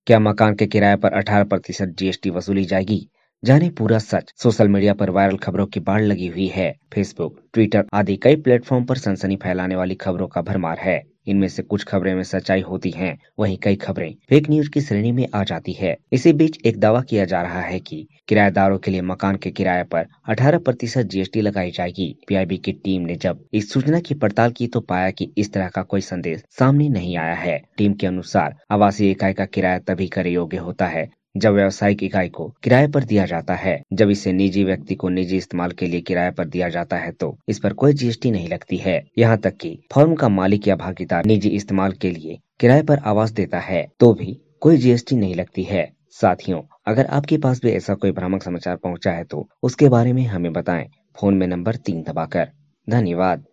क्या मकान के किराए पर 18% जीएसटी वसूली जाएगी? जाने पूरा सच। सोशल मीडिया पर वायरल खबरों की बाढ़ लगी हुई है। फेसबुक, ट्विटर आदि कई प्लेटफॉर्म पर सनसनी फैलाने वाली खबरों का भरमार है। इनमें से कुछ खबरें में सच्चाई होती हैं, वहीं कई खबरें फेक न्यूज की श्रेणी में आ जाती है। इसी बीच एक दावा किया जा रहा है कि किराएदारों के लिए मकान के किराए पर 18% जीएसटी लगाई जाएगी। पीआईबी की टीम ने जब इस सूचना की पड़ताल की तो पाया कि इस तरह का कोई संदेश सामने नहीं आया है। टीम के अनुसार आवासीय इकाई का किराया तभी कर योग्य होता है जब व्यावसायिक इकाई को किराए पर दिया जाता है। जब इसे निजी व्यक्ति को निजी इस्तेमाल के लिए किराए पर दिया जाता है तो इस पर कोई जीएसटी नहीं लगती है। यहाँ तक कि फर्म का मालिक या भागीदार निजी इस्तेमाल के लिए किराए पर आवास देता है तो भी कोई जीएसटी नहीं लगती है। साथियों, अगर आपके पास भी ऐसा कोई भ्रामक समाचार पहुंचा है तो उसके बारे में हमें बताएं। फोन में नंबर 3 दबाकर। धन्यवाद।